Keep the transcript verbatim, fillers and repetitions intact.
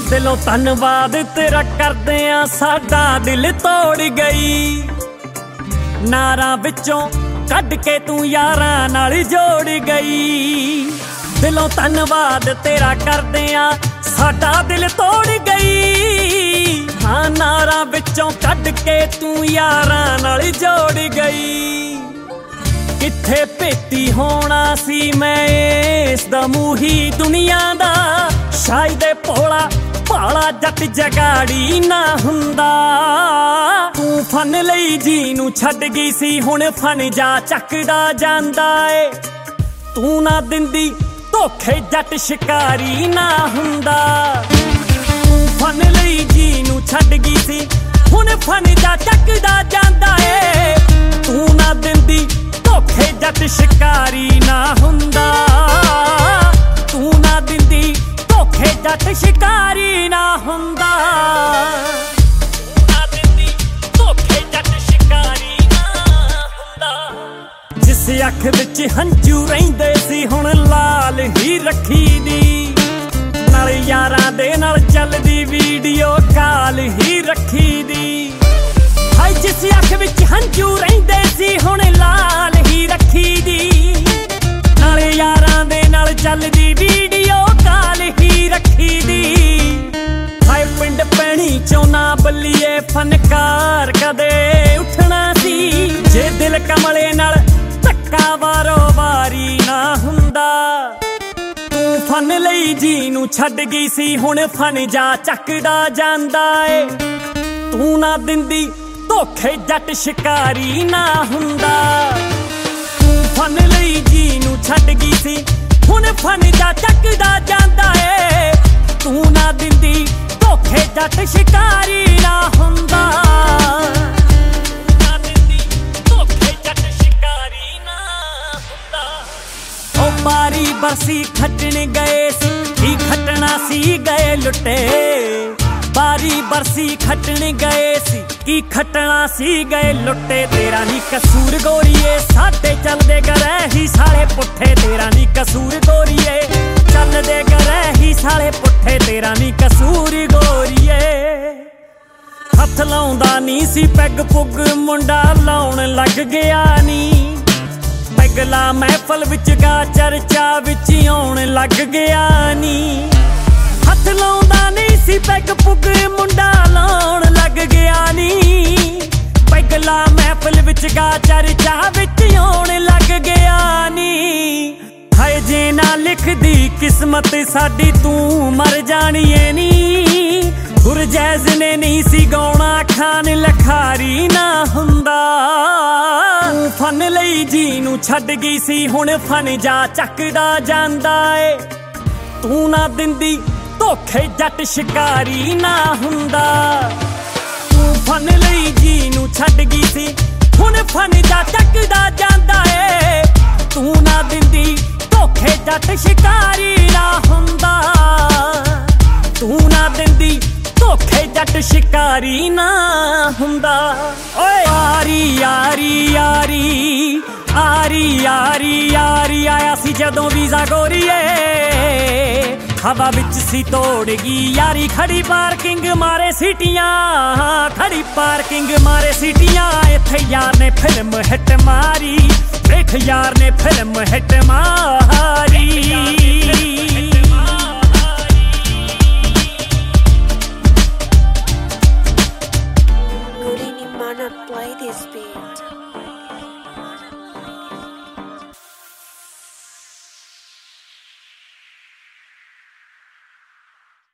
दिलों धन्नवाद तेरा करदे आ, साडा दिल तोड़ गई। नारां विचों कढ के तू यारां नाल जोड़ गई। दिलों धन्नवाद तेरा करदे आ, साडा दिल तोड़ गई। हाँ नारां विचों कढ के तू यारां नाल जोड़ गई। किथे भेती होना सी मैं इस दा मूही दुनिया दा, शायद भोला भाला जट जगाड़ी ना हुंदा। तू फन लई जी नू छड्ड गई सी, हुण फन जा चकदा जांदा ए। तू ना दिंदी धोखे जट शिकारी ना हुंदा। तू फन लई जी नू छड्ड गई सी, हुण फन जा चकदा जांदा ए। तू ना दिंदी धोखे जट शिकारी ना हुंदा। तू ना दिंदी धोखे जट शिकारी ना हुंदा। तू ना दिंदी धोखे जट शिकारी ना हुंदा। जिस अख विच हंझू रहिंदे सी, हुण लाल ही रखी दी। नाल यारां दे नाल चलदी वीडियो कॉल ही रखी दी। हाय जिस अख विच हंझू रहिंदे सी, हुण लाल ही रखी दी। नाल यारां दे नाल चलदी वीडियो कॉल ही रखी दी। हाय पिंड पैणी चों ना बल्लीए फनकार कदे उठना सी, जे दिल कमले नाल धक्का वारो वारी ना हुंदा। तू फन लई जी नू छड्ड गई सी, हुण फन जा चकदा जांदा ए। तू ना दिंदी धोखे जट शिकारी ना हुंदा। तू फन लई जी नू छड्ड गई सी, हुण फन जा चकदा जांदा ए। तू ना दिंदी धोखे जट शिकारी ना हुंदा। ना दिंदी धोखे जट शिकारी ना हुंदा। ओ बारी बरसी खटण गए सी, की खटना सी गए लुटे। बारी बरसी खटण गए सी, की खटना सी गए लुटे। तेरा नी कसूर गोरीए, साडे चलदे गरे ही साले पुट्ठे। तेरा नी कसूर गोरीए, चलदे गरे ही साले पुट्ठे। तेरा नी कसूर गोरीए। हथ लाउंदा नी सी पैग पुग, मुंडा लाउण लग गया नी। पैगला महफल विच गा चर्चा विच आउण लग गया नी। हथ लाउंदा नहीं सी पैग पुग, मुंडा लाउण लग गया नी। पैगला महफल विच गा चर्चा विच आउण लग गया नी। हाय जे ना लिखदी किस्मत साडी, तू मर जाणीए नी। गुरजैज ने नहीं सी गाउणा, खान लखारी ना हुंदा। तू फन लई जी नू छड्ड गई सी, हुण फन जा चकदा जांदा ए। तू ना दिंदी धोखे जट शिकारी ना हुंदा। तू फन लई जी नू छड्ड गई सी, हुण फन जा चकदा जांदा ए। तू ना दिंदी धोखे जट शिकारी ना हुंदा। तू ना दिंदी धोखे जट शिकारी ना हुंदा। ओए यारी यारी यारी आरी यारी यारी आया सी जदों वीज़ा गोरीए। हवा विच सी तोड़ गई यारी, खड़ी पार्किंग मारे सीटियां। खड़ी पार्किंग मारे सीटियां। इत्थे यार ने फिल्म हिट मारी, देख यार ने फिल्म हिट मारी।